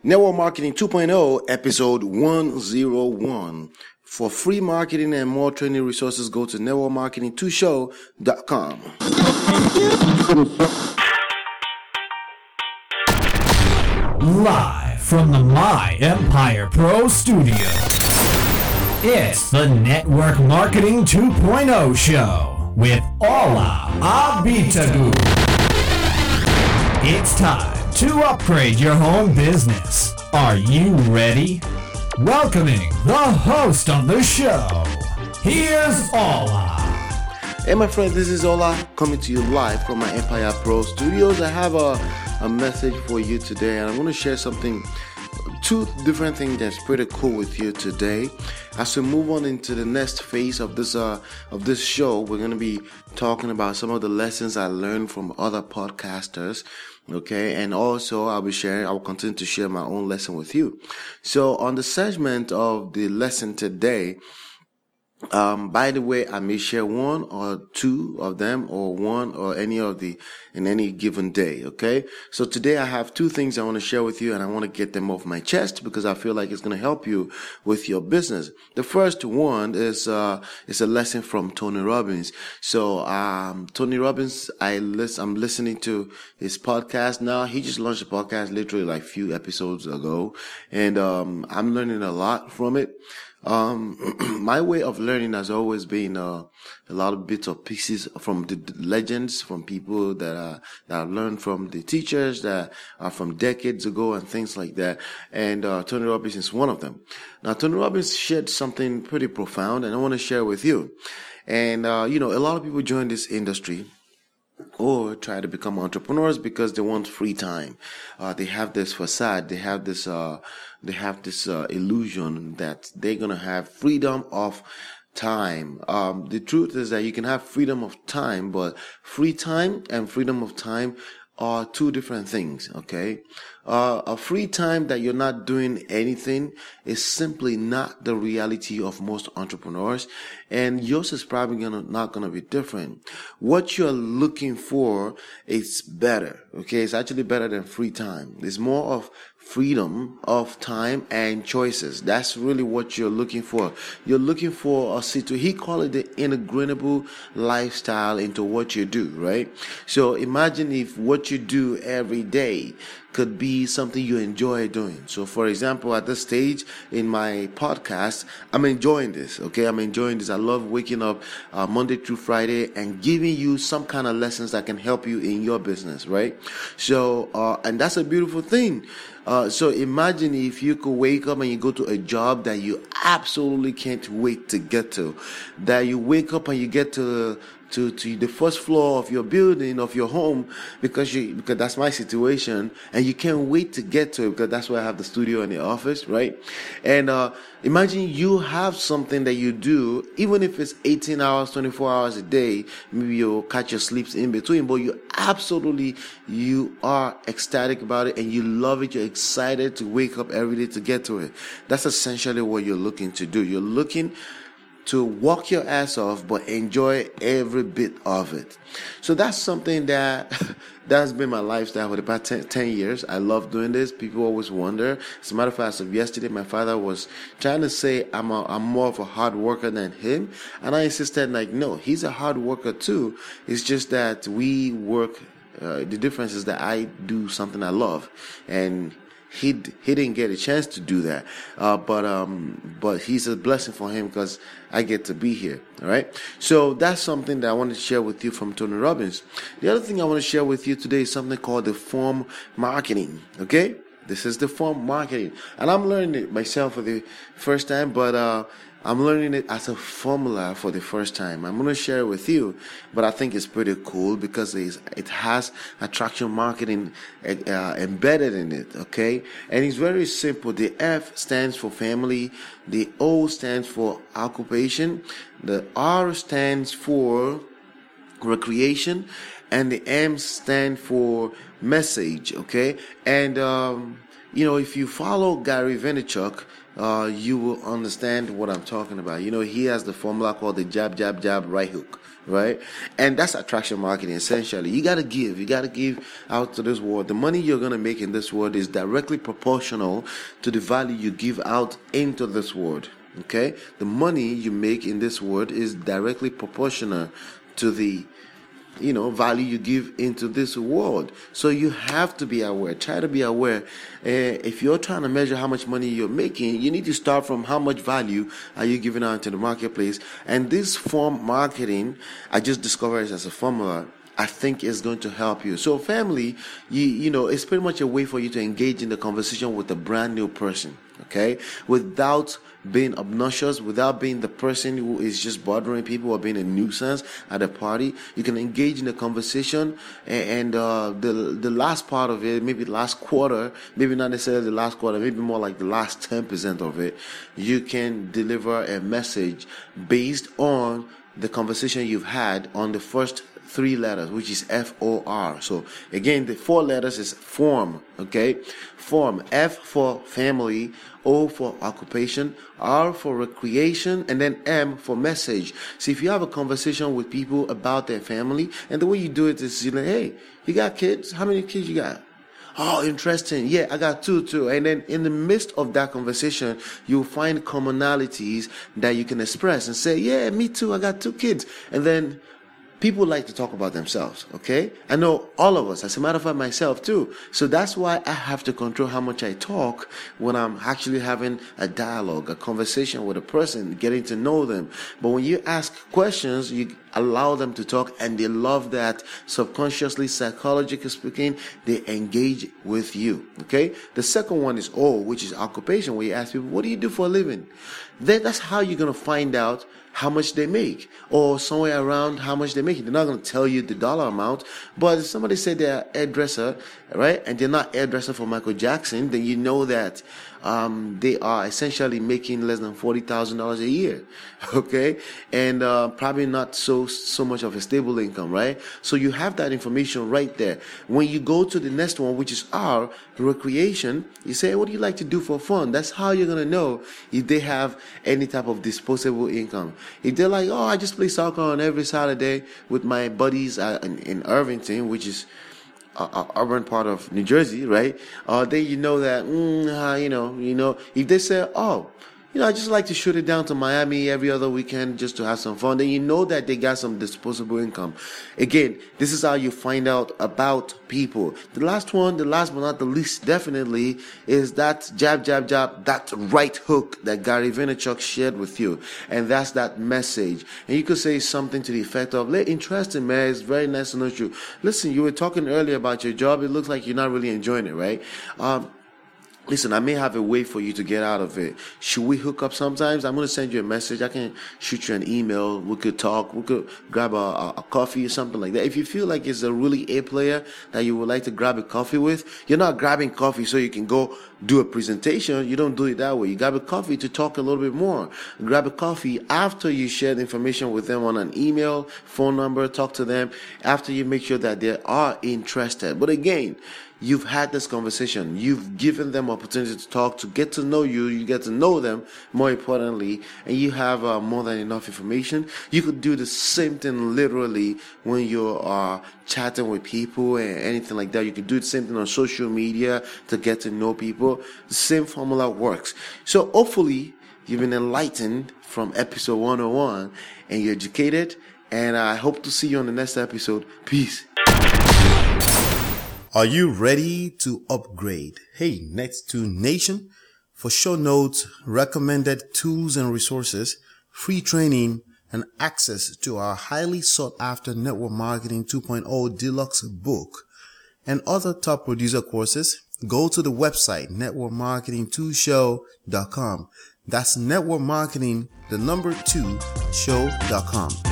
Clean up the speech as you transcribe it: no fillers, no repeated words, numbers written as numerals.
Network Marketing 2.0, episode 101. For free marketing and more training resources, go to networkmarketing2show.com. Live from the My Empire Pro Studios, it's the Network Marketing 2.0 show with Ola Abitagu. It's time to upgrade your home business. Are you ready? Welcoming the host of the show, here's Ola. Hey my friend, this is Ola coming to you live from my Empire Pro Studios. I have a message for you today, and I'm going to share two different things that's pretty cool with you today. As we move on into the next phase of this show, we're going to be talking about some of the lessons I learned from other podcasters. Okay, and also I will continue to share my own lesson with you. So on the segment of the lesson today, by the way, I may share one or two of them, or one or any of in any given day. Okay. So today I have two things I want to share with you, and I want to get them off my chest because I feel like it's going to help you with your business. The first one is a lesson from Tony Robbins. So, Tony Robbins, I'm listening to his podcast now. He just launched a podcast literally like few episodes ago, and, I'm learning a lot from it. My way of learning has always been a lot of bits of pieces from the legends, from people that I learned from, the teachers that are from decades ago and things like that. And Tony Robbins is one of them. Now, Tony Robbins shared something pretty profound, and I want to share with you. And a lot of people join this industry or try to become entrepreneurs because they want free time. They have this facade. They have this illusion that they're going to have freedom of time. The truth is that you can have freedom of time, but free time and freedom of time are two different things. Okay. A free time that you're not doing anything is simply not the reality of most entrepreneurs, and yours is probably not gonna be different. What you're looking for is better. Okay, it's actually better than free time. It's more of freedom of time and choices. That's really what you're looking for. You're looking for a situation. He called it the integrable lifestyle into what you do, right? So imagine if what you do every day could be something you enjoy doing. So for example, at this stage in my podcast, I'm enjoying this. Okay, I'm enjoying this. I love waking up Monday through Friday and giving you some kind of lessons that can help you in your business, right? So and that's a beautiful thing. So imagine if you could wake up and you go to a job that you absolutely can't wait to get to. That you wake up and you get to the first floor of your building, of your home, because that's my situation, and you can't wait to get to it because that's where I have the studio and the office, right? And imagine you have something that you do, even if it's 18 hours, 24 hours a day, maybe you'll catch your sleeps in between, but you are ecstatic about it and you love it. You're excited to wake up every day to get to it. That's essentially what you're looking to do. You're looking to walk your ass off, but enjoy every bit of it. So that's something that's been my lifestyle for the past 10 years. I love doing this. People always wonder. As a matter of fact, as of yesterday, my father was trying to say I'm more of a hard worker than him. And I insisted, no, he's a hard worker too. It's just that we work, the difference is that I do something I love, and he didn't get a chance to do that, but he's a blessing for him because I get to be here. All right, so that's something that I want to share with you from Tony Robbins. The other thing I want to share with you today is something called the form marketing. Okay, this is the form marketing, and I'm learning it myself for the first time, but I'm learning it as a formula for the first time. I'm going to share it with you, but I think it's pretty cool because it has attraction marketing embedded in it, okay? And it's very simple. The F stands for family, the O stands for occupation, the R stands for recreation, and the M stands for message, okay? And if you follow Gary Vaynerchuk, you will understand what I'm talking about. He has the formula called the jab, jab, jab, right hook, right? And that's attraction marketing, essentially. You got to give out to this world. The money you're going to make in this world is directly proportional to the value you give out into this world, okay? The money you make in this world is directly proportional to the value you give into this world. So you have to be aware. Try to be aware. If you're trying to measure how much money you're making, you need to start from how much value are you giving out to the marketplace. And this form marketing, I just discovered it as a formula, I think is going to help you. So family, it's pretty much a way for you to engage in the conversation with a brand new person, okay? Without being obnoxious, without being the person who is just bothering people or being a nuisance at a party. You can engage in the conversation, and the last part of it, maybe the last quarter, maybe not necessarily the last quarter, maybe more like the last 10% of it, you can deliver a message based on the conversation you've had on the first 3 letters, which is FOR. So again, the 4 letters is form, okay? Form. F for family, O for occupation, R for recreation, and then M for message. So if you have a conversation with people about their family, and the way you do it is you're like, hey, you got kids? How many kids you got? Oh, interesting. Yeah, I got 2 too. And then in the midst of that conversation, you'll find commonalities that you can express and say, yeah, me too. I got 2 kids. And then people like to talk about themselves, okay? I know all of us, as a matter of fact, myself too. So that's why I have to control how much I talk when I'm actually having a dialogue, a conversation with a person, getting to know them. But when you ask questions, you allow them to talk, and they love that. Subconsciously, psychologically speaking, they engage with you, okay? The second one is O, which is occupation, where you ask people, what do you do for a living? Then that's how you're going to find out how much they make, or somewhere around how much they make. They're not going to tell you the dollar amount, but if somebody said they're a hairdresser, right, and they're not hairdresser for Michael Jackson, then you know that they are essentially making less than $40,000 a year, okay, and probably not so much of a stable income, right? So you have that information right there. When you go to the next one, which is R, recreation, you say, what do you like to do for fun? That's how you're going to know if they have any type of disposable income. If they're like, oh, I just play soccer on every Saturday with my buddies in Irvington, which is urban part of New Jersey, right? Then you know that, if they say, oh, I just like to shoot it down to Miami every other weekend just to have some fun, then you know that they got some disposable income. Again, this is how you find out about people. The last but not the least, definitely, is that jab, jab, jab, that right hook that Gary Vaynerchuk shared with you. And that's that message. And you could say something to the effect of, interesting, man, it's very nice to know you. Listen, you were talking earlier about your job. It looks like you're not really enjoying it, right? Listen, I may have a way for you to get out of it. Should we hook up sometimes? I'm going to send you a message. I can shoot you an email. We could talk. We could grab a coffee or something like that. If you feel like it's a really A player that you would like to grab a coffee with, you're not grabbing coffee so you can go do a presentation. You don't do it that way. You grab a coffee to talk a little bit more. Grab a coffee after you share the information with them on an email, phone number, talk to them after you make sure that they are interested. But again, you've had this conversation. You've given them opportunity to talk, to get to know you. You get to know them, more importantly, and you have more than enough information. You could do the same thing literally when you are chatting with people and anything like that. You could do the same thing on social media to get to know people. The same formula works. So hopefully you've been enlightened from episode 101 and you're educated. And I hope to see you on the next episode. Peace. Are you ready to upgrade? Hey, Net2 Nation, for show notes, recommended tools and resources, free training, and access to our highly sought after Network Marketing 2.0 Deluxe book and other top producer courses, go to the website networkmarketing2show.com. That's networkmarketing2show.com.